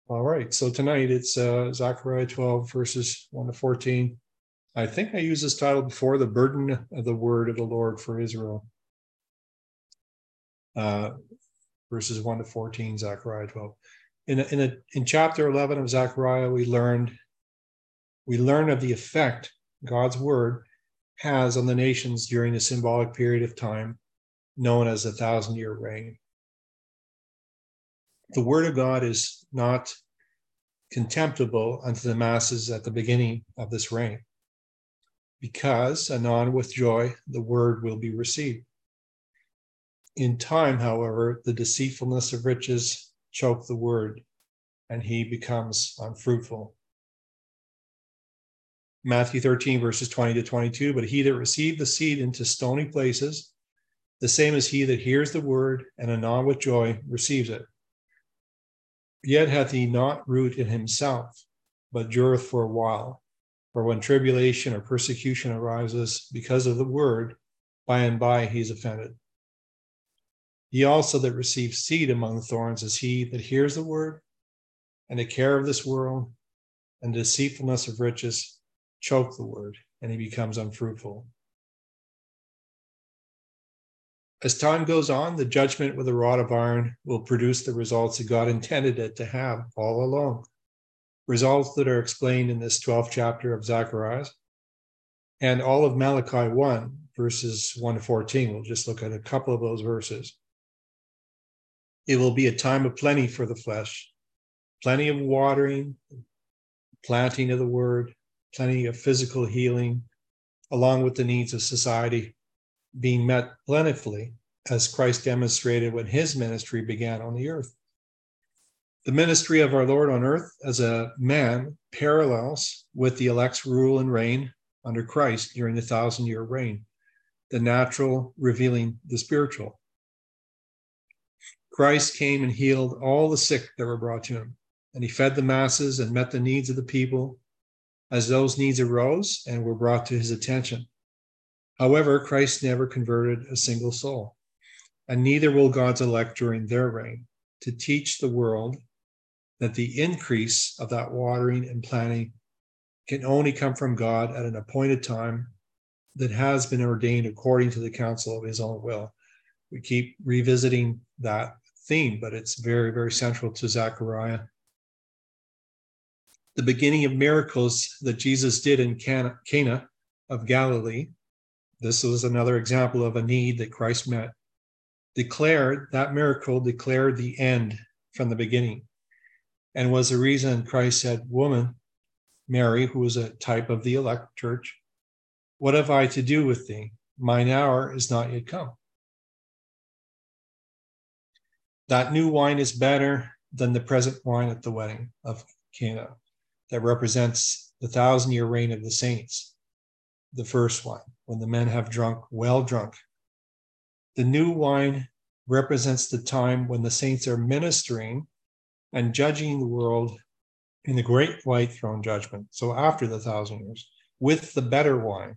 All right, so tonight it's Zechariah 12, verses 1 to 14. I think I used this title before, The Burden of the Word of the Lord for Israel. Verses 1 to 14, Zechariah 12. In chapter 11 of Zechariah, we learn of the effect God's word has on the nations during the symbolic period of time known as the 1,000-year reign. The word of God is not contemptible unto the masses at the beginning of this reign, because anon with joy the word will be received. In time, however, the deceitfulness of riches choke the word, and he becomes unfruitful. Matthew 13, verses 20 to 22, but he that received the seed into stony places, the same as he that hears the word, and anon with joy receives it. Yet hath he not root in himself, but dureth for a while. For when tribulation or persecution arises because of the word, by and by he is offended. He also that receives seed among the thorns is he that hears the word, and the care of this world and the deceitfulness of riches choke the word, and he becomes unfruitful. As time goes on, the judgment with a rod of iron will produce the results that God intended it to have all along. Results that are explained in this 12th chapter of Zechariah and all of Malachi 1, verses 1 to 14. We'll just look at a couple of those verses. It will be a time of plenty for the flesh, plenty of watering, planting of the word, plenty of physical healing, along with the needs of society being met plentifully, as Christ demonstrated when his ministry began on the earth. The ministry of our Lord on earth as a man parallels with the elect's rule and reign under Christ during the 1,000-year reign, the natural revealing the spiritual. Christ came and healed all the sick that were brought to him, and he fed the masses and met the needs of the people as those needs arose and were brought to his attention. However, Christ never converted a single soul, and neither will God's elect during their reign, to teach the world that the increase of that watering and planting can only come from God at an appointed time that has been ordained according to the counsel of his own will. We keep revisiting that theme, but it's very, very central to Zechariah. The beginning of miracles that Jesus did in Cana of Galilee, this was another example of a need that Christ met. That miracle declared the end from the beginning, and was the reason Christ said, "Woman, Mary, who was a type of the elect church, what have I to do with thee? Mine hour is not yet come." That new wine is better than the present wine at the wedding of Cana, that represents the 1,000-year reign of the saints, the first wine, when the men have drunk, well drunk. The new wine represents the time when the saints are ministering and judging the world in the great white throne judgment. So after the 1,000 years, with the better wine.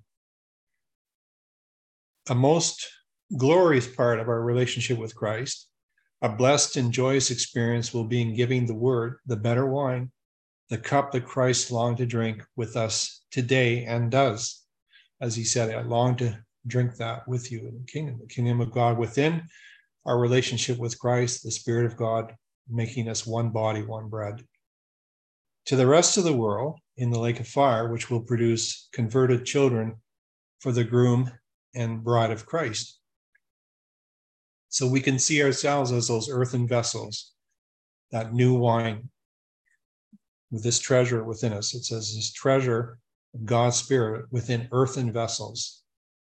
A most glorious part of our relationship with Christ, a blessed and joyous experience will be in giving the word, the better wine, the cup that Christ longed to drink with us today and does. As he said, I long to drink that with you in the kingdom of God within our relationship with Christ, the Spirit of God, making us one body, one bread. To the rest of the world in the lake of fire, which will produce converted children for the groom and bride of Christ. So we can see ourselves as those earthen vessels, that new wine with this treasure within us. It says this treasure of God's Spirit within earthen vessels.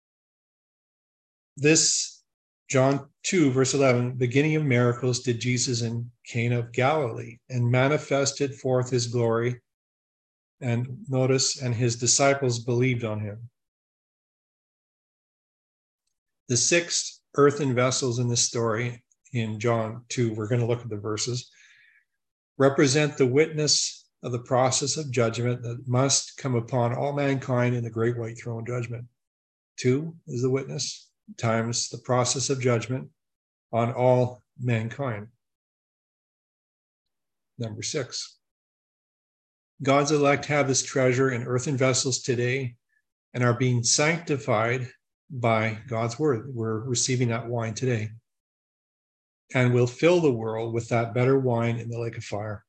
This, John 2, verse 11, beginning of miracles did Jesus in Cana of Galilee, and manifested forth his glory. And notice, and his disciples believed on him. The 6 earthen vessels in this story in John 2, we're going to look at the verses, represent the witness of the process of judgment that must come upon all mankind in the great white throne judgment. 2 is the witness times the process of judgment on all mankind. number 6. God's elect have this treasure in earthen vessels today and are being sanctified by God's word. We're receiving that wine today and will fill the world with that better wine in the lake of fire.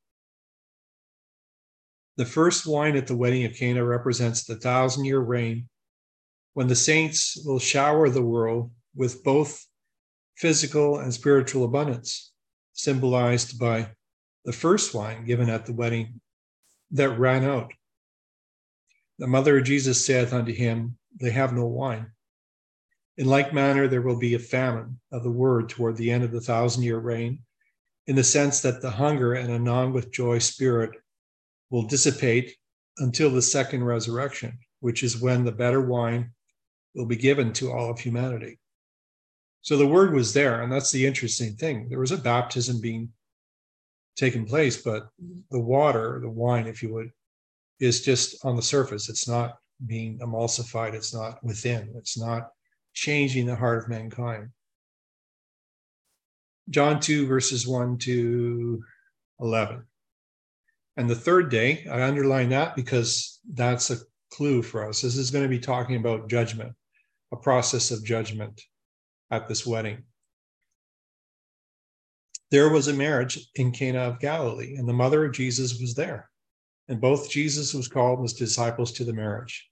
The first wine at the wedding of Cana represents the 1,000-year reign when the saints will shower the world with both physical and spiritual abundance, symbolized by the first wine given at the wedding that ran out. The mother of Jesus saith unto him, they have no wine. In like manner, there will be a famine of the word toward the end of the 1,000-year reign, in the sense that the hunger and anon with joy spirit will dissipate until the second resurrection, which is when the better wine will be given to all of humanity. So the word was there, and that's the interesting thing. There was a baptism being taken place, but the water, the wine, if you would, is just on the surface. It's not being emulsified. It's not within. It's not changing the heart of mankind. John 2, verses 1 to 11. And the third day, I underline that because that's a clue for us. This is going to be talking about judgment, a process of judgment at this wedding. There was a marriage in Cana of Galilee, and the mother of Jesus was there. And both Jesus was called and his disciples to the marriage.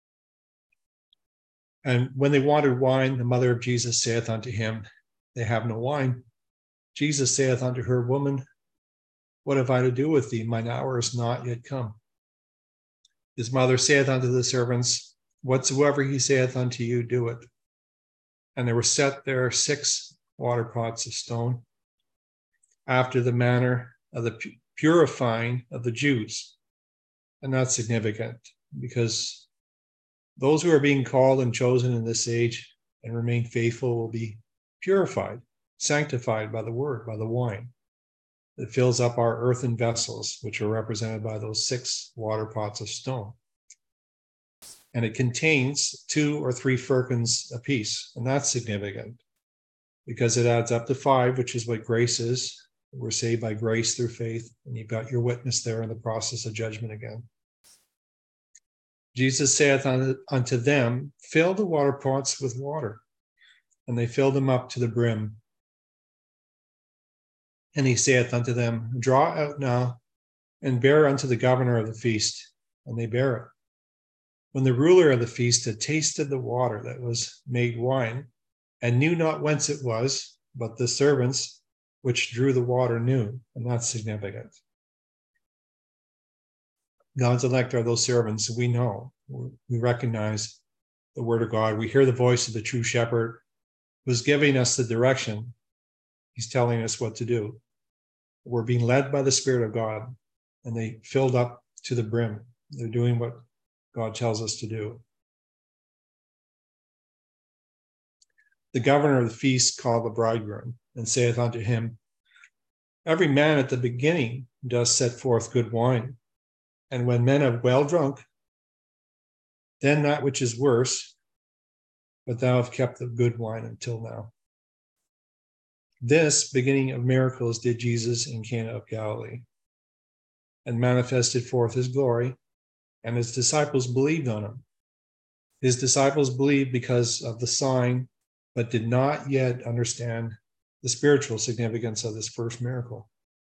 And when they wanted wine, the mother of Jesus saith unto him, they have no wine. Jesus saith unto her, woman, what have I to do with thee? Mine hour is not yet come. His mother saith unto the servants, whatsoever he saith unto you, do it. And there were set there 6 water pots of stone, after the manner of the purifying of the Jews. And that's significant because those who are being called and chosen in this age and remain faithful will be purified, sanctified by the word, by the wine that fills up our earthen vessels, which are represented by those 6 water pots of stone. And it contains 2 or 3 firkins apiece. And that's significant because it adds up to 5, which is what grace is. We're saved by grace through faith. And you've got your witness there in the process of judgment again. Jesus saith unto them, fill the water pots with water. And they filled them up to the brim. And he saith unto them, draw out now and bear unto the governor of the feast. And they bear it. When the ruler of the feast had tasted the water that was made wine, and knew not whence it was, but the servants which drew the water knew, and that's significant. God's elect are those servants we know. We recognize the word of God. We hear the voice of the true shepherd who's giving us the direction. He's telling us what to do. We're being led by the Spirit of God, and they filled up to the brim. They're doing what God tells us to do. The governor of the feast called the bridegroom and saith unto him, every man at the beginning does set forth good wine, and when men have well drunk, then that which is worse, but thou have kept the good wine until now. This beginning of miracles did Jesus in Cana of Galilee, and manifested forth his glory, and his disciples believed on him. His disciples believed because of the sign, but did not yet understand the spiritual significance of this first miracle.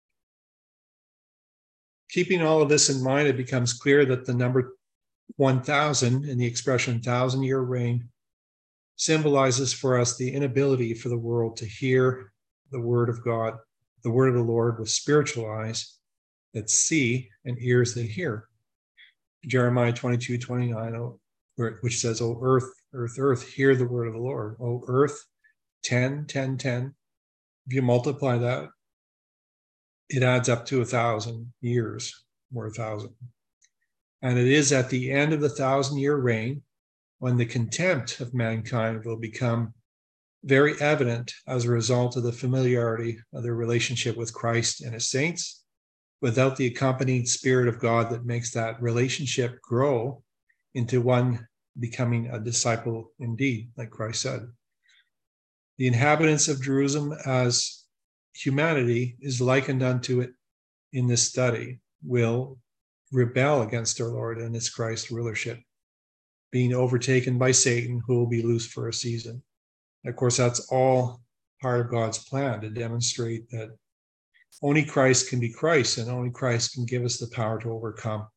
Keeping all of this in mind, it becomes clear that the number 1,000 in the expression 1,000-year reign symbolizes for us the inability for the world to hear the word of God, the word of the Lord, with spiritual eyes that see and ears that hear. Jeremiah 22:29, which says, O earth, earth, earth, hear the word of the Lord. O earth, 10. If you multiply that, it adds up to 1,000 years, or 1,000. And it is at the end of the 1,000-year reign when the contempt of mankind will become very evident as a result of the familiarity of their relationship with Christ and his saints, without the accompanying Spirit of God that makes that relationship grow into one becoming a disciple indeed, like Christ said. The inhabitants of Jerusalem as humanity is likened unto it in this study will rebel against our Lord and his Christ rulership, being overtaken by Satan, who will be loose for a season. And of course, that's all part of God's plan to demonstrate that only Christ can be Christ, and only Christ can give us the power to overcome.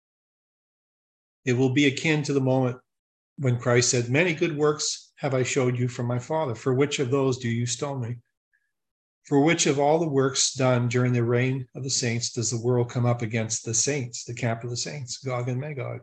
It will be akin to the moment when Christ said, "Many good works have I showed you from my Father. For which of those do you stone me? For which of all the works done during the reign of the saints does the world come up against the saints, the camp of the saints, Gog and Magog?"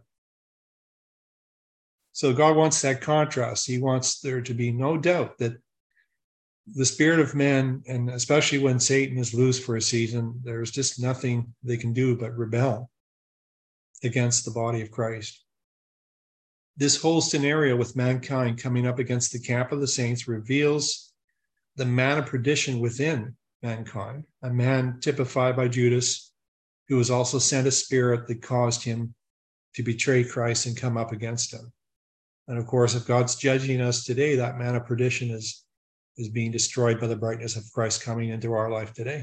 So God wants that contrast. He wants there to be no doubt that the spirit of man, and especially when Satan is loose for a season, there's just nothing they can do but rebel against the body of Christ. This whole scenario with mankind coming up against the camp of the saints reveals the man of perdition within mankind, a man typified by Judas, who was also sent a spirit that caused him to betray Christ and come up against him. And of course, if God's judging us today, that man of perdition is being destroyed by the brightness of Christ coming into our life today.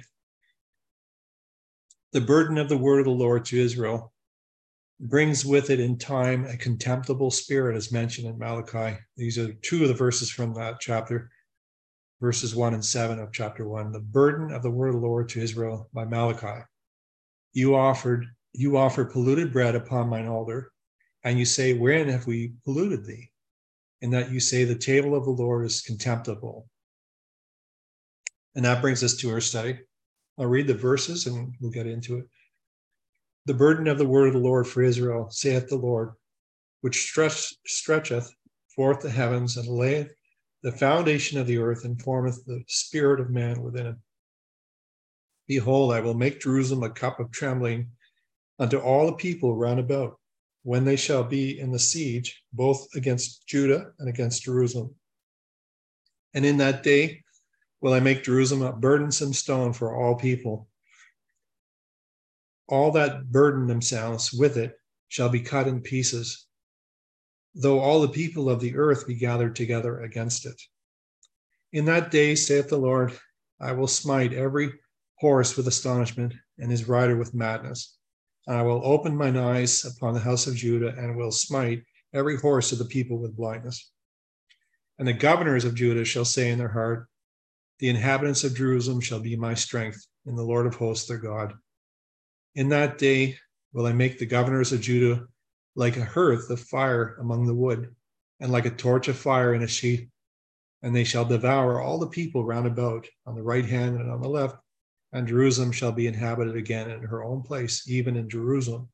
The burden of the word of the Lord to Israel brings with it in time a contemptible spirit, as mentioned in Malachi. These are two of the verses from that chapter, verses 1 and 7 of chapter 1. The burden of the word of the Lord to Israel by Malachi. You offer polluted bread upon mine altar, and you say, wherein have we polluted thee? In that you say the table of the Lord is contemptible. And that brings us to our study. I'll read the verses and we'll get into it. The burden of the word of the Lord for Israel, saith the Lord, which stretcheth forth the heavens and layeth the foundation of the earth and formeth the spirit of man within it. Behold, I will make Jerusalem a cup of trembling unto all the people round about, when they shall be in the siege, both against Judah and against Jerusalem. And in that day will I make Jerusalem a burdensome stone for all people. All that burden themselves with it shall be cut in pieces, though all the people of the earth be gathered together against it. In that day, saith the Lord, I will smite every horse with astonishment, and his rider with madness. And I will open mine eyes upon the house of Judah, and will smite every horse of the people with blindness. And the governors of Judah shall say in their heart, the inhabitants of Jerusalem shall be my strength, in the Lord of hosts their God. In that day will I make the governors of Judah like a hearth of fire among the wood, and like a torch of fire in a sheath. And they shall devour all the people round about, on the right hand and on the left. And Jerusalem shall be inhabited again in her own place, even in Jerusalem.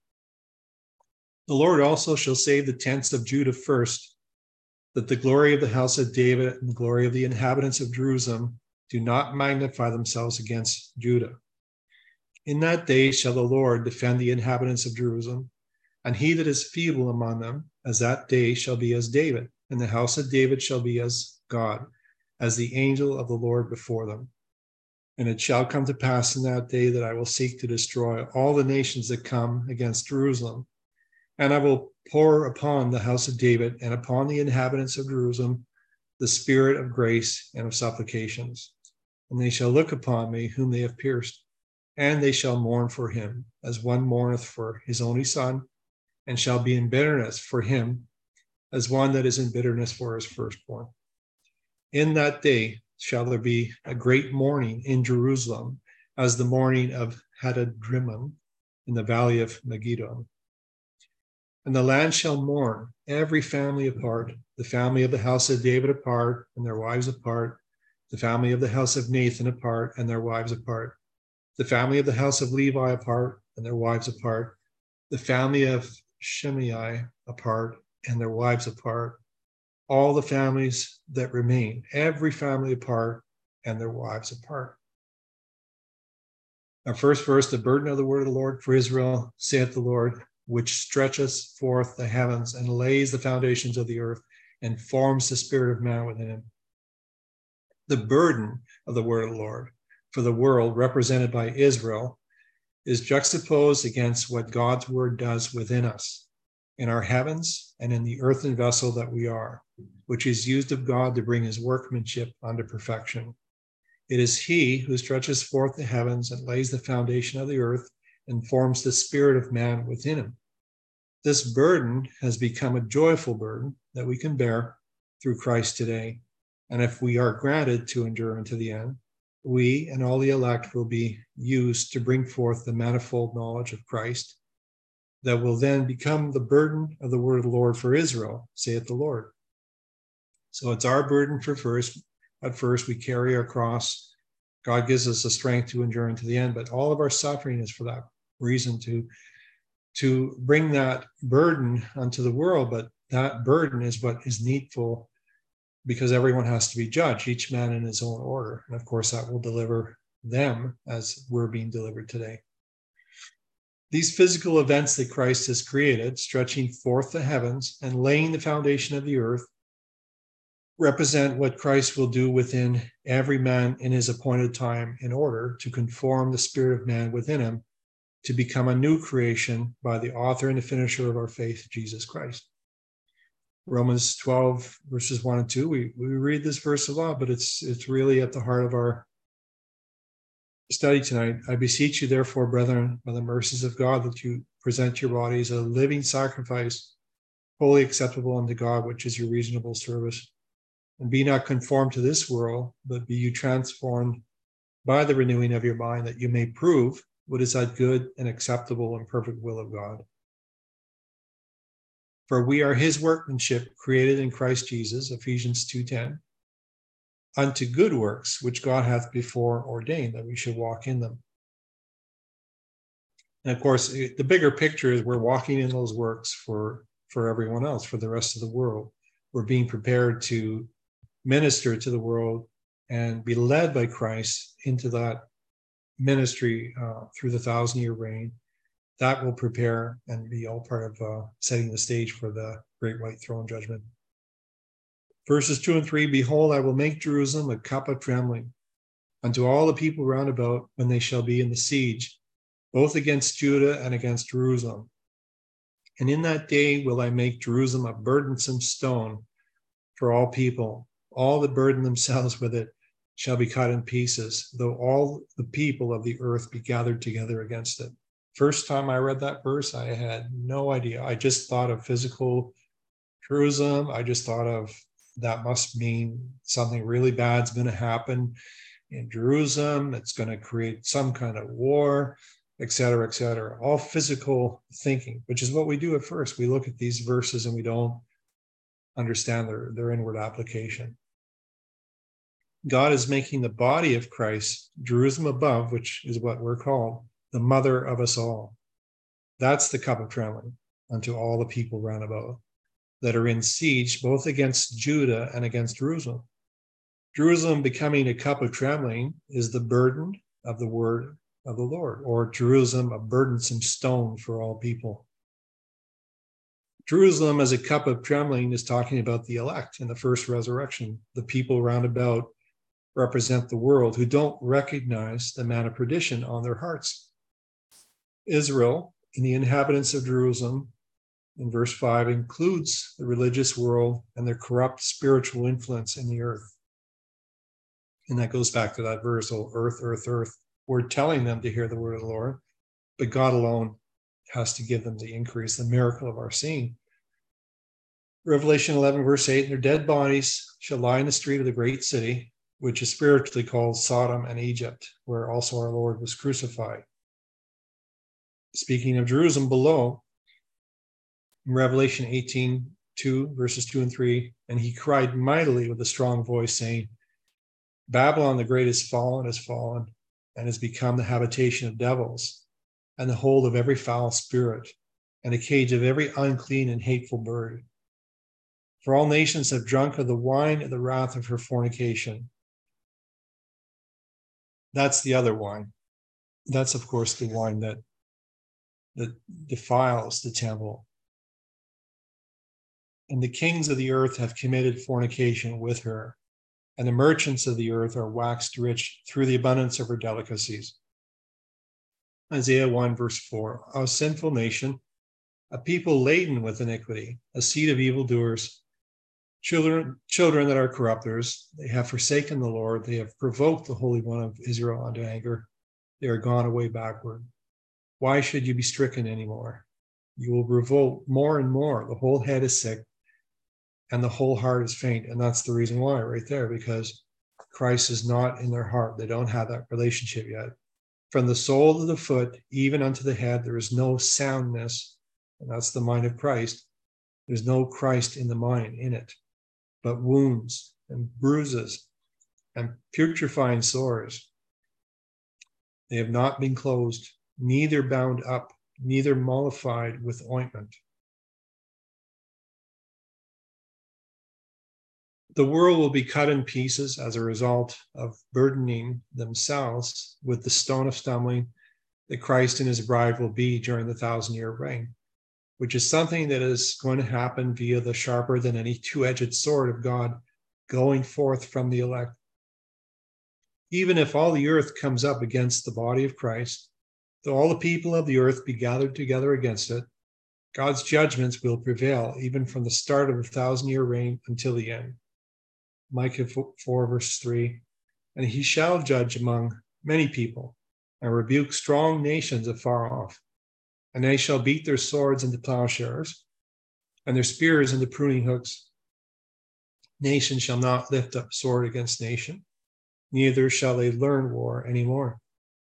The Lord also shall save the tents of Judah first, that the glory of the house of David and the glory of the inhabitants of Jerusalem do not magnify themselves against Judah. In that day shall the Lord defend the inhabitants of Jerusalem, and he that is feeble among them, as that day shall be as David, and the house of David shall be as God, as the angel of the Lord before them. And it shall come to pass in that day that I will seek to destroy all the nations that come against Jerusalem. And I will pour upon the house of David and upon the inhabitants of Jerusalem the spirit of grace and of supplications. And they shall look upon me whom they have pierced, and they shall mourn for him, as one mourneth for his only son, and shall be in bitterness for him, as one that is in bitterness for his firstborn. In that day shall there be a great mourning in Jerusalem, as the mourning of Hadadrimmon in the valley of Megiddo. And the land shall mourn, every family apart, the family of the house of David apart, and their wives apart, the family of the house of Nathan apart, and their wives apart, the family of the house of Levi apart, and their wives apart, the family of Shimei apart, and their wives apart, all the families that remain, every family apart, and their wives apart. Our first verse, the burden of the word of the Lord for Israel, saith the Lord, which stretcheth forth the heavens and lays the foundations of the earth and forms the spirit of man within him. The burden of the word of the Lord for the world, represented by Israel, is juxtaposed against what God's word does within us, in our heavens and in the earthen vessel that we are, which is used of God to bring his workmanship unto perfection. It is he who stretches forth the heavens and lays the foundation of the earth and forms the spirit of man within him. This burden has become a joyful burden that we can bear through Christ today. And if we are granted to endure unto the end, we and all the elect will be used to bring forth the manifold knowledge of Christ that will then become the burden of the word of the Lord for Israel, saith the Lord. So it's our burden at first we carry our cross. God gives us the strength to endure unto the end, but all of our suffering is for that reason, to bring that burden unto the world. But that burden is what is needful, because everyone has to be judged, each man in his own order. And of course, that will deliver them as we're being delivered today. These physical events that Christ has created, stretching forth the heavens and laying the foundation of the earth, represent what Christ will do within every man in his appointed time in order to conform the spirit of man within him to become a new creation by the author and the finisher of our faith, Jesus Christ. Romans 12, verses 1 and 2, we read this verse a lot, but it's really at the heart of our study tonight. I beseech you, therefore, brethren, by the mercies of God, that you present your bodies a living sacrifice, wholly acceptable unto God, which is your reasonable service. And be not conformed to this world, but be you transformed by the renewing of your mind, that you may prove what is that good and acceptable and perfect will of God. For we are his workmanship, created in Christ Jesus, Ephesians 2:10, unto good works, which God hath before ordained that we should walk in them. And of course, the bigger picture is we're walking in those works for everyone else, for the rest of the world. We're being prepared to minister to the world and be led by Christ into that ministry through the 1,000-year reign. That will prepare and be all part of setting the stage for the great white throne judgment. Verses 2 and 3, behold, I will make Jerusalem a cup of trembling unto all the people round about when they shall be in the siege, both against Judah and against Jerusalem. And in that day will I make Jerusalem a burdensome stone for all people. All that burden themselves with it shall be cut in pieces, though all the people of the earth be gathered together against it. First time I read that verse, I had no idea. I just thought of physical Jerusalem. I just thought of that must mean something really bad's going to happen in Jerusalem. It's going to create some kind of war, et cetera, et cetera. All physical thinking, which is what we do at first. We look at these verses and we don't understand their inward application. God is making the body of Christ, Jerusalem above, which is what we're called, the mother of us all. That's the cup of trembling unto all the people round about that are in siege, both against Judah and against Jerusalem. Jerusalem becoming a cup of trembling is the burden of the word of the Lord, or Jerusalem, a burdensome stone for all people. Jerusalem as a cup of trembling is talking about the elect in the first resurrection. The people round about represent the world who don't recognize the man of perdition on their hearts. Israel, and the inhabitants of Jerusalem, in verse 5, includes the religious world and their corrupt spiritual influence in the earth. And that goes back to that verse, oh, earth, earth, earth. We're telling them to hear the word of the Lord, but God alone has to give them the increase, the miracle of our seeing. Revelation 11, verse 8, their dead bodies shall lie in the street of the great city, which is spiritually called Sodom and Egypt, where also our Lord was crucified. Speaking of Jerusalem below, in Revelation 18, 2, verses 2 and 3, and he cried mightily with a strong voice, saying, Babylon the great is fallen, and has become the habitation of devils, and the hold of every foul spirit, and a cage of every unclean and hateful bird. For all nations have drunk of the wine of the wrath of her fornication. That's the other wine. That's, of course, the wine that defiles the temple. And the kings of the earth have committed fornication with her, and the merchants of the earth are waxed rich through the abundance of her delicacies. Isaiah 1, verse 4, a sinful nation, a people laden with iniquity, a seed of evildoers, Children that are corrupters, they have forsaken the Lord. They have provoked the Holy One of Israel unto anger. They are gone away backward. Why should you be stricken anymore? You will revolt more and more. The whole head is sick and the whole heart is faint. And that's the reason why right there, because Christ is not in their heart. They don't have that relationship yet. From the sole of the foot, even unto the head, there is no soundness. And that's the mind of Christ. There's no Christ in the mind, in it, but wounds and bruises and putrefying sores. They have not been closed, neither bound up, neither mollified with ointment. The world will be cut in pieces as a result of burdening themselves with the stone of stumbling that Christ and his bride will be during the 1,000-year reign, which is something that is going to happen via the sharper than any two-edged sword of God going forth from the elect. Even if all the earth comes up against the body of Christ, though all the people of the earth be gathered together against it, God's judgments will prevail even from the start of the 1,000-year reign until the end. Micah 4, verse 3, and he shall judge among many people and rebuke strong nations afar off. And they shall beat their swords into plowshares and their spears into pruning hooks. Nation shall not lift up sword against nation, neither shall they learn war anymore.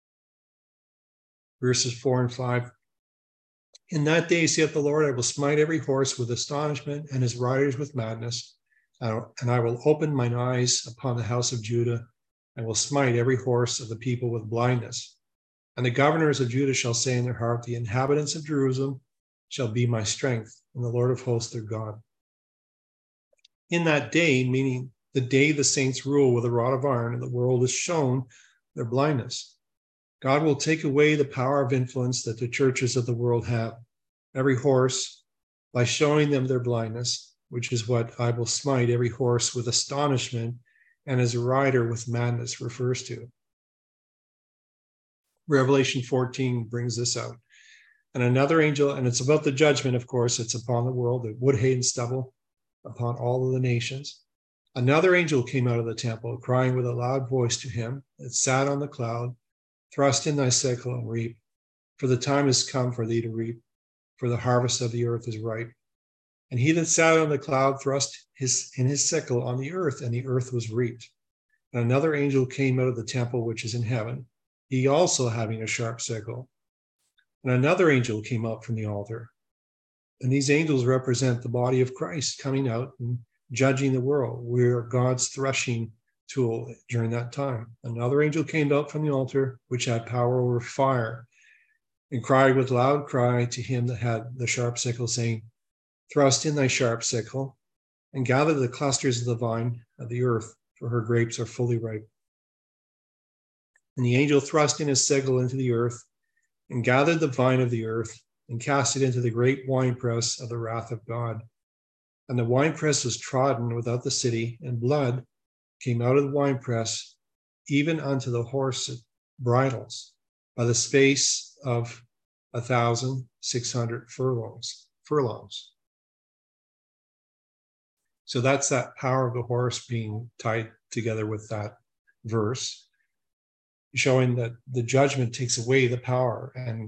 Verses 4 and 5. In that day, saith the Lord, I will smite every horse with astonishment and his riders with madness. And I will open mine eyes upon the house of Judah, and will smite every horse of the people with blindness. And the governors of Judah shall say in their heart, the inhabitants of Jerusalem shall be my strength, and the Lord of hosts their God. In that day, meaning the day the saints rule with a rod of iron, and the world is shown their blindness, God will take away the power of influence that the churches of the world have. Every horse, by showing them their blindness, which is what I will smite every horse with astonishment and as a rider with madness refers to. Revelation 14 brings this out. And another angel, and it's about the judgment, of course, it's upon the world, the wood, hay, and stubble, upon all of the nations. Another angel came out of the temple, crying with a loud voice to him that sat on the cloud, thrust in thy sickle and reap, for the time is come for thee to reap, for the harvest of the earth is ripe. And he that sat on the cloud thrust in his sickle on the earth, and the earth was reaped. And another angel came out of the temple which is in heaven, he also having a sharp sickle. And another angel came out from the altar. And these angels represent the body of Christ coming out and judging the world. We're God's threshing tool during that time. Another angel came out from the altar, which had power over fire, and cried with loud cry to him that had the sharp sickle, saying, thrust in thy sharp sickle, and gather the clusters of the vine of the earth, for her grapes are fully ripe. And the angel thrust in his sickle into the earth, and gathered the vine of the earth, and cast it into the great winepress of the wrath of God. And the winepress was trodden without the city, and blood came out of the winepress, even unto the horse bridles, by the space of 1,600 furlongs. So that's that power of the horse being tied together with that verse, showing that the judgment takes away the power and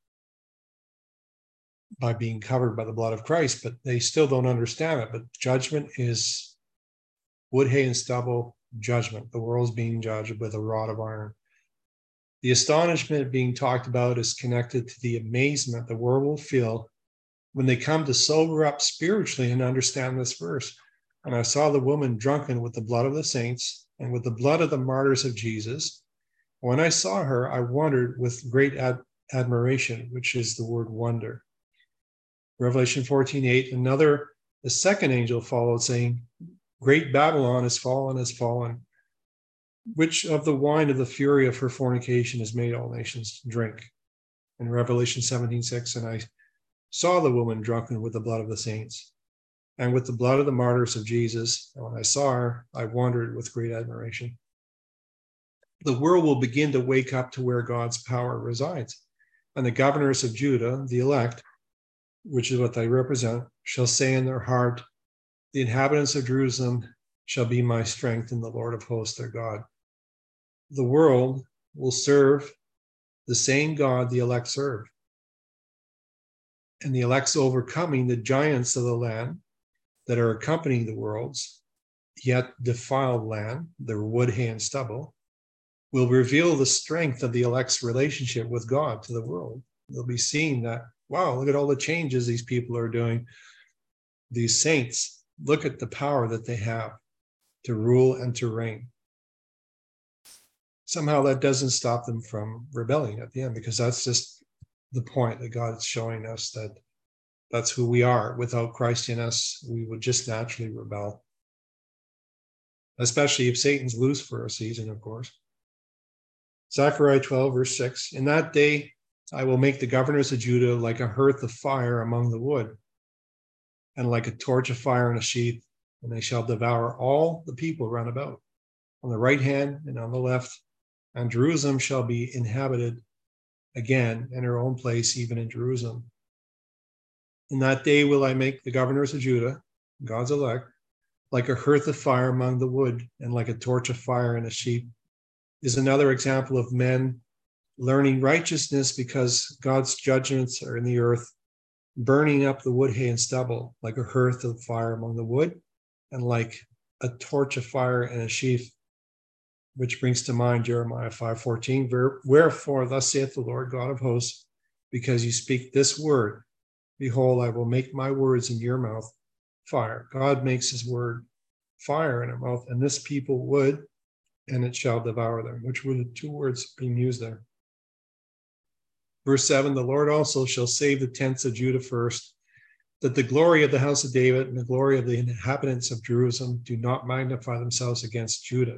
by being covered by the blood of Christ, but they still don't understand it. But judgment is wood, hay, and stubble judgment. The world's being judged with a rod of iron. The astonishment being talked about is connected to the amazement the world will feel when they come to sober up spiritually and understand this verse. And I saw the woman drunken with the blood of the saints and with the blood of the martyrs of Jesus. When I saw her, I wondered with great admiration, which is the word wonder. Revelation 14:8, the second angel followed, saying, great Babylon is fallen, which of the wine of the fury of her fornication has made all nations drink. In Revelation 17:6, and I saw the woman drunken with the blood of the saints and with the blood of the martyrs of Jesus. And when I saw her, I wondered with great admiration. The world will begin to wake up to where God's power resides. And the governors of Judah, the elect, which is what they represent, shall say in their heart, The inhabitants of Jerusalem shall be my strength, and the Lord of hosts their God. The world will serve the same God the elect serve. And the elect's overcoming the giants of the land that are accompanying the world's yet defiled land, their wood, hay, and stubble, will reveal the strength of the elect's relationship with God to the world. They'll be seeing that, wow, look at all the changes these people are doing. These saints, look at the power that they have to rule and to reign. Somehow that doesn't stop them from rebelling at the end, because that's just the point that God is showing us, that that's who we are. Without Christ in us, we would just naturally rebel, especially if Satan's loose for a season, of course. Zechariah 12, verse 6, in that day I will make the governors of Judah like a hearth of fire among the wood, and like a torch of fire in a sheath, and they shall devour all the people round about, on the right hand and on the left, and Jerusalem shall be inhabited again in her own place, even in Jerusalem. In that day will I make the governors of Judah, God's elect, like a hearth of fire among the wood, and like a torch of fire in a sheath. Is another example of men learning righteousness because God's judgments are in the earth, burning up the wood, hay, and stubble, like a hearth of fire among the wood, and like a torch of fire in a sheath, which brings to mind Jeremiah 5:14, wherefore thus saith the Lord God of hosts, because you speak this word, behold, I will make my words in your mouth fire. God makes his word fire in our mouth, and this people would, and it shall devour them, which were the two words being used there. Verse 7, the Lord also shall save the tents of Judah first, that the glory of the house of David and the glory of the inhabitants of Jerusalem do not magnify themselves against Judah.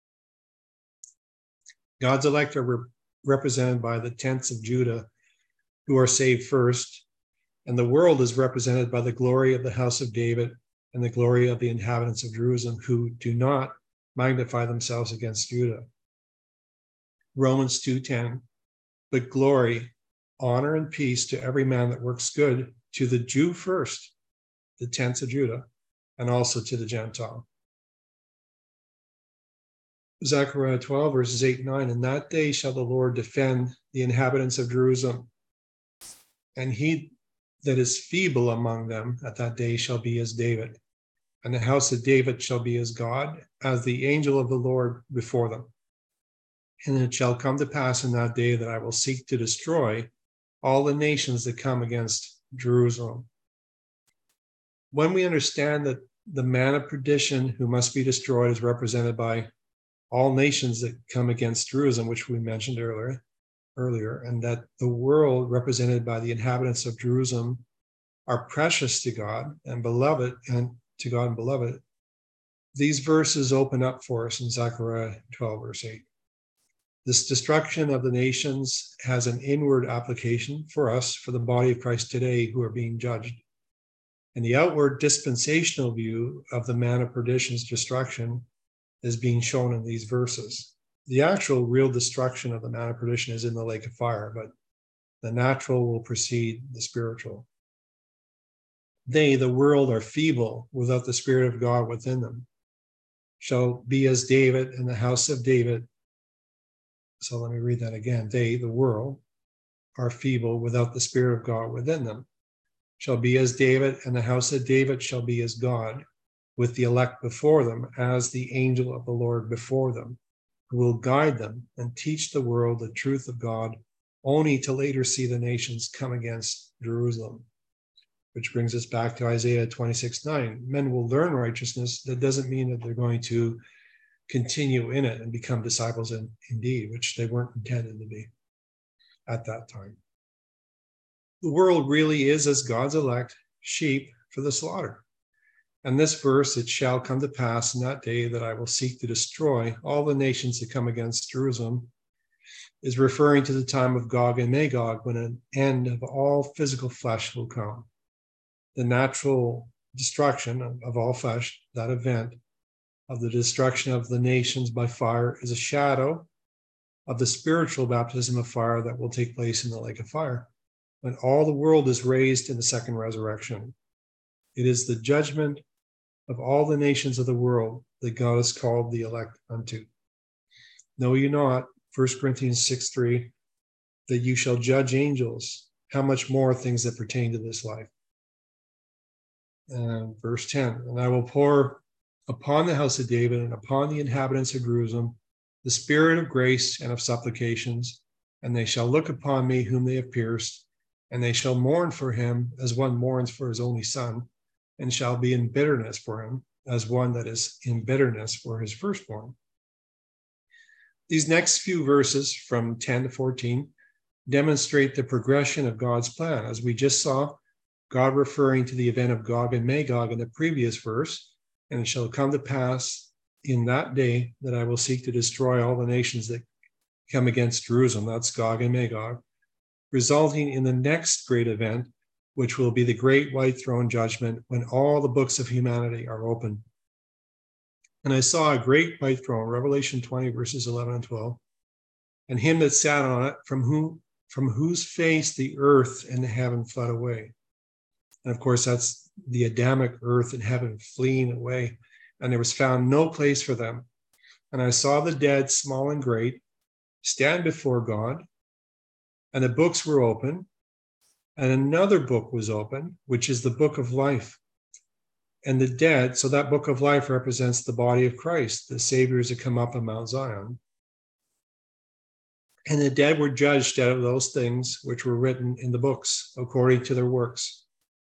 God's elect are represented by the tents of Judah, who are saved first, and the world is represented by the glory of the house of David and the glory of the inhabitants of Jerusalem, who do not magnify themselves against Judah. Romans 2:10, but glory, honor, and peace to every man that works good, to the Jew first, the tents of Judah, and also to the Gentile. Zechariah 12, verses 8 and 9, in that day shall the Lord defend the inhabitants of Jerusalem, and he that is feeble among them at that day shall be as David, and the house of David shall be as God, as the angel of the Lord before them. And it shall come to pass in that day that I will seek to destroy all the nations that come against Jerusalem. When we understand that the man of perdition who must be destroyed is represented by all nations that come against Jerusalem, which we mentioned earlier, and that the world represented by the inhabitants of Jerusalem are precious to God and beloved, and to God and beloved, these verses open up for us in Zechariah 12, verse 8. This destruction of the nations has an inward application for us, for the body of Christ today, who are being judged. And the outward dispensational view of the man of perdition's destruction is being shown in these verses. The actual real destruction of the man of perdition is in the lake of fire, but the natural will precede the spiritual. They, the world, are feeble without the Spirit of God within them, shall be as David and the house of David. So let me read that again. They, the world, are feeble without the Spirit of God within them, shall be as David, and the house of David shall be as God, with the elect before them, as the angel of the Lord before them, who will guide them and teach the world the truth of God, only to later see the nations come against Jerusalem. Which brings us back to Isaiah 26:9. Men will learn righteousness. That doesn't mean that they're going to continue in it and become disciples indeed, which they weren't intended to be at that time. The world really is as God's elect, sheep for the slaughter. And this verse, it shall come to pass in that day that I will seek to destroy all the nations that come against Jerusalem, is referring to the time of Gog and Magog, when an end of all physical flesh will come. The natural destruction of all flesh, that event of the destruction of the nations by fire, is a shadow of the spiritual baptism of fire that will take place in the lake of fire, when all the world is raised in the second resurrection. It is the judgment of all the nations of the world that God has called the elect unto. Know you not, 1 Corinthians 6:3, that you shall judge angels, how much more things that pertain to this life. And verse 10, and I will pour upon the house of David and upon the inhabitants of Jerusalem the spirit of grace and of supplications, and they shall look upon me whom they have pierced, and they shall mourn for him as one mourns for his only son, and shall be in bitterness for him as one that is in bitterness for his firstborn. These next few verses from 10 to 14 demonstrate the progression of God's plan. As we just saw, God referring to the event of Gog and Magog in the previous verse, and it shall come to pass in that day that I will seek to destroy all the nations that come against Jerusalem, that's Gog and Magog, resulting in the next great event, which will be the great white throne judgment when all the books of humanity are open. And I saw a great white throne, Revelation 20, verses 11 and 12, and him that sat on it, from whose face the earth and the heaven fled away. And of course, that's the Adamic earth and heaven fleeing away, and there was found no place for them. And I saw the dead, small and great, stand before God, and the books were open, and another book was open, which is the book of life. And the dead, so that book of life represents the body of Christ, the saviors that come up on Mount Zion. And the dead were judged out of those things which were written in the books, according to their works.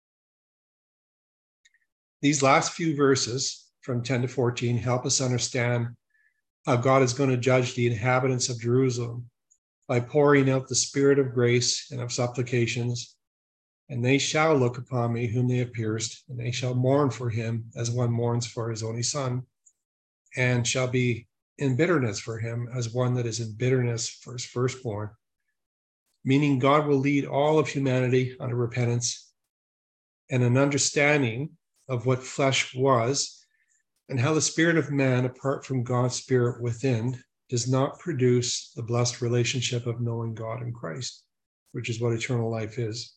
These last few verses from 10 to 14 help us understand how God is going to judge the inhabitants of Jerusalem by pouring out the spirit of grace and of supplications. And they shall look upon me whom they have pierced, and they shall mourn for him as one mourns for his only son, and shall be in bitterness for him as one that is in bitterness for his firstborn. Meaning God will lead all of humanity unto repentance and an understanding of what flesh was and how the spirit of man, apart from God's spirit within, does not produce the blessed relationship of knowing God in Christ, which is what eternal life is.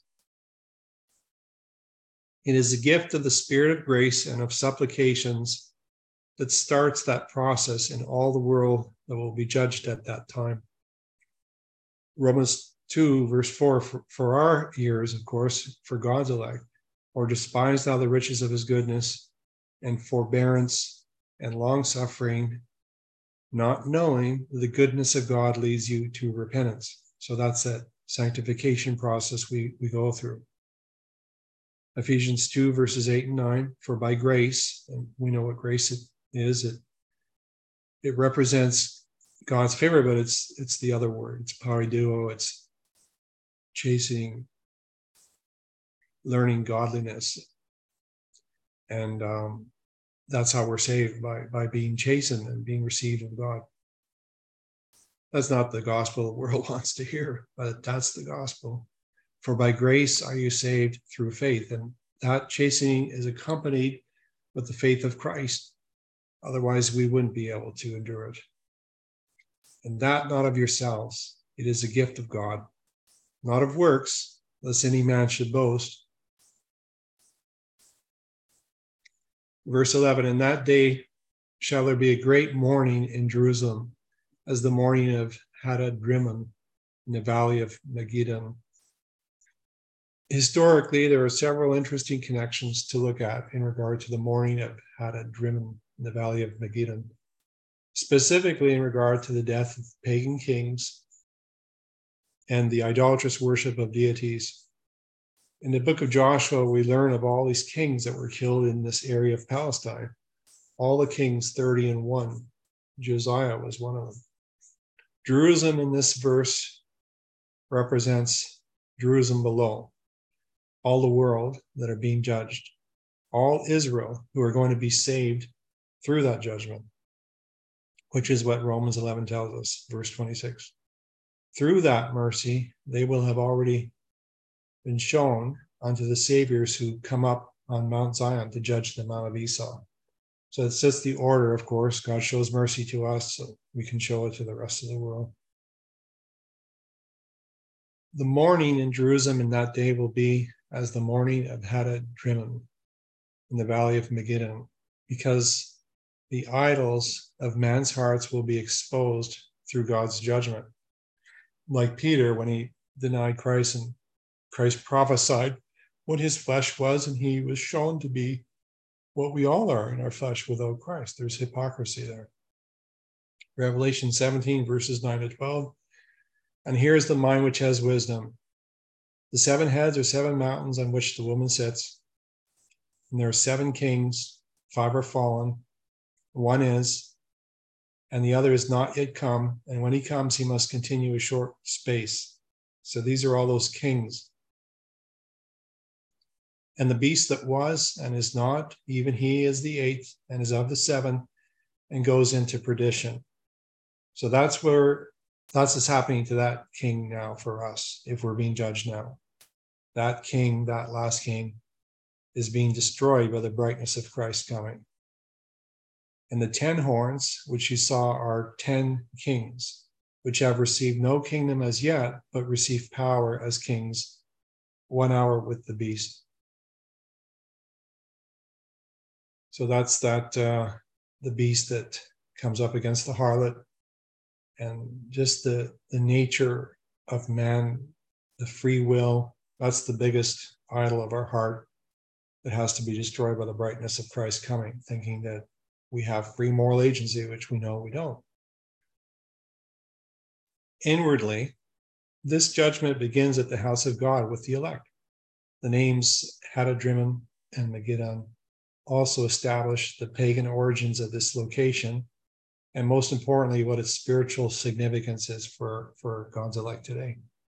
It is a gift of the spirit of grace and of supplications that starts that process in all the world that will be judged at that time. Romans 2, verse 4, for our ears, of course, for God's elect, or despise thou the riches of his goodness and forbearance and long-suffering, not knowing the goodness of God leads you to repentance. So that's that sanctification process we go through. Ephesians 2, verses 8 and 9, for by grace, and we know what grace is, it represents God's favor, but it's the other word. It's pariduo, it's chasing, learning godliness. And that's how we're saved, by being chastened and being received of God. That's not the gospel the world wants to hear, but that's the gospel. For by grace are you saved through faith. And that chastening is accompanied with the faith of Christ. Otherwise, we wouldn't be able to endure it. And that not of yourselves. It is a gift of God, not of works, lest any man should boast. Verse 11, in that day shall there be a great mourning in Jerusalem, as the mourning of Hadad Rimmon in the valley of Megiddon. Historically, there are several interesting connections to look at in regard to the mourning of Hadad Rimmon in the valley of Megiddon, specifically in regard to the death of pagan kings and the idolatrous worship of deities. In the book of Joshua, we learn of all these kings that were killed in this area of Palestine. All the kings, 30 and 1. Josiah was one of them. Jerusalem in this verse represents Jerusalem below, all the world that are being judged, all Israel who are going to be saved through that judgment, which is what Romans 11 tells us, verse 26. Through that mercy, they will have already been shown unto the saviors who come up on Mount Zion to judge the Mount of Esau. So it's just the order, of course. God shows mercy to us, so we can show it to the rest of the world. The mourning in Jerusalem in that day will be as the mourning of Hadad Rimmon in the valley of Megiddon. because the idols of man's hearts will be exposed through God's judgment. Like Peter, when he denied Christ, and Christ prophesied what his flesh was, and he was shown to be what we all are in our flesh without Christ. There's hypocrisy there. Revelation 17, verses 9 to 12. And here's the mind which has wisdom. The 7 heads are 7 mountains on which the woman sits. And there are 7 kings, 5 are fallen, 1 is, and the other is not yet come. And when he comes, he must continue a short space. So these are all those kings. And the beast that was and is not, even he is the 8th and is of the 7 and goes into perdition. So that's what's happening to that king now for us, if we're being judged now. That king, that last king, is being destroyed by the brightness of Christ coming. And the 10 horns, which you saw, are 10 kings, which have received no kingdom as yet, but receive power as kings 1 hour with the beast. So that's the beast that comes up against the harlot, and just the nature of man, the free will. That's the biggest idol of our heart that has to be destroyed by the brightness of Christ coming, thinking that we have free moral agency, which we know we don't. Inwardly, this judgment begins at the house of God with the elect. The names Hadadrimmon and Megiddo also establish the pagan origins of this location, and most importantly, what its spiritual significance is for God's elect today.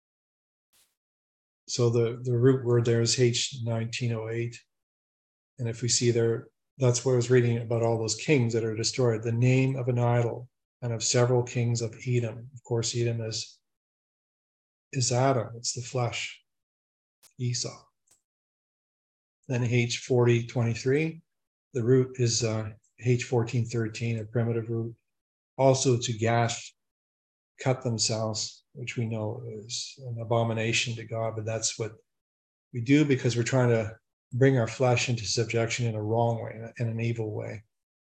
So the root word there is H1908. And if we see there, that's what I was reading about all those kings that are destroyed. The name of an idol and of several kings of Edom. Of course, Edom is Adam. It's the flesh, Esau. Then H4023. The root is H1413, a primitive root. Also to gash, cut themselves, which we know is an abomination to God, but that's what we do because we're trying to bring our flesh into subjection in a wrong way, in an evil way.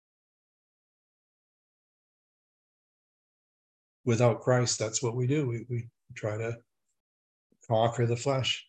Without Christ, that's what we do. We try to conquer the flesh.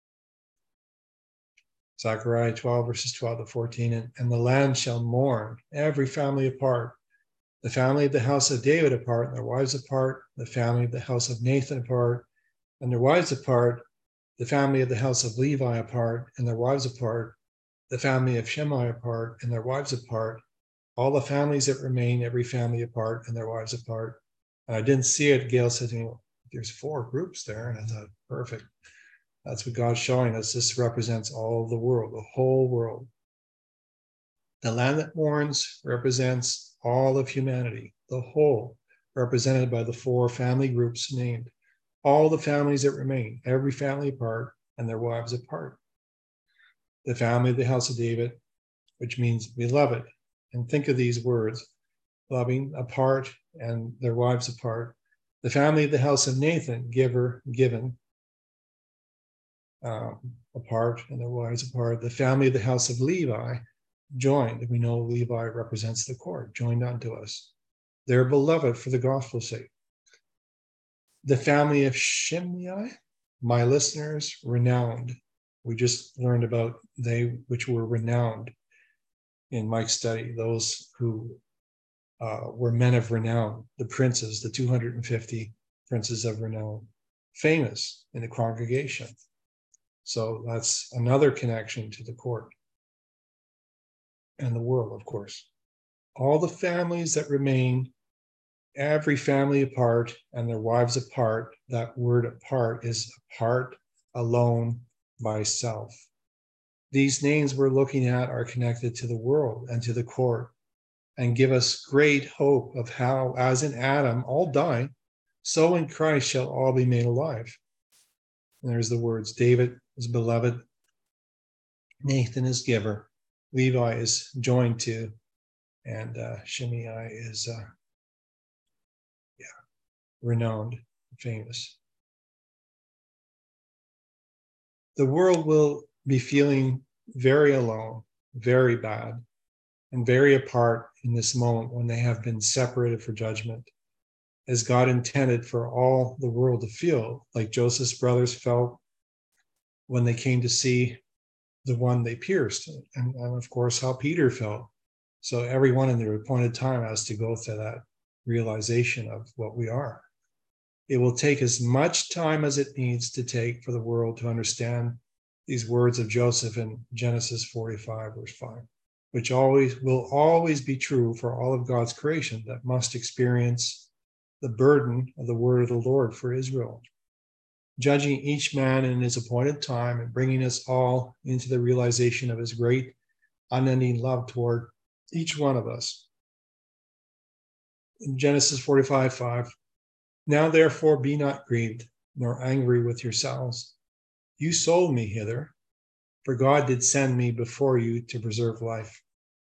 Zechariah 12, verses 12 to 14, and the land shall mourn, every family apart, the family of the house of David apart, and their wives apart, the family of the house of Nathan apart, and their wives apart, the family of the house of Levi apart, and their wives apart, the family of Shimei apart, and their wives apart, all the families that remain, every family apart, and their wives apart. And I didn't see it. Gail said to me, there's 4 groups there. And I thought, perfect. That's what God's showing us. This represents all of the world, the whole world. The land that mourns represents all of humanity, the whole, represented by the 4 family groups named. All the families that remain, every family apart, and their wives apart. The family of the house of David, which means beloved. And think of these words, loving, apart, and their wives apart. The family of the house of Nathan, giver, given, apart, and their wives apart. The family of the house of Levi, joined. We know Levi represents the court, joined unto us. They're beloved for the gospel's sake. The family of Shimei, my listeners, renowned. We just learned about they which were renowned in Mike's study, those who were men of renown, the princes, the 250 princes of renown, famous in the congregation. So that's another connection to the court and the world, of course. All the families that remain, every family apart and their wives apart. That word apart is apart, alone, by self. These names we're looking at are connected to the world and to the court and give us great hope of how, as in Adam, all die, so in Christ shall all be made alive. And there's the words, David is beloved, Nathan is giver, Levi is joined to, and Shimei is renowned, famous. The world will be feeling very alone, very bad, and very apart in this moment when they have been separated for judgment, as God intended for all the world to feel, like Joseph's brothers felt when they came to see the one they pierced, and of course how Peter felt. So everyone in their appointed time has to go through that realization of what we are. It will take as much time as it needs to take for the world to understand these words of Joseph in Genesis 45, verse 5, which will always be true for all of God's creation that must experience the burden of the word of the Lord for Israel, judging each man in his appointed time and bringing us all into the realization of his great, unending love toward each one of us. In Genesis 45:5, now therefore be not grieved, nor angry with yourselves. You sold me hither, for God did send me before you to preserve life.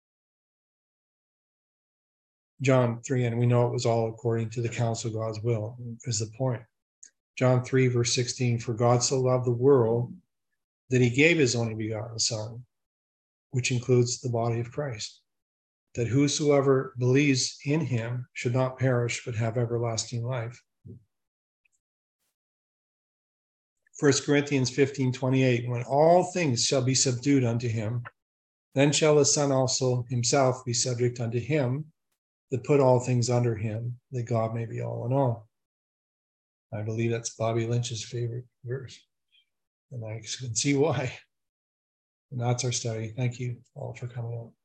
John 3, and we know it was all according to the counsel of God's will, is the point. John 3, verse 16, for God so loved the world that he gave his only begotten Son, which includes the body of Christ, that whosoever believes in him should not perish but have everlasting life. 1 Corinthians 15:28, when all things shall be subdued unto him, then shall the Son also himself be subject unto him that put all things under him, that God may be all in all. I believe that's Bobby Lynch's favorite verse, and I can see why. And that's our study. Thank you all for coming out.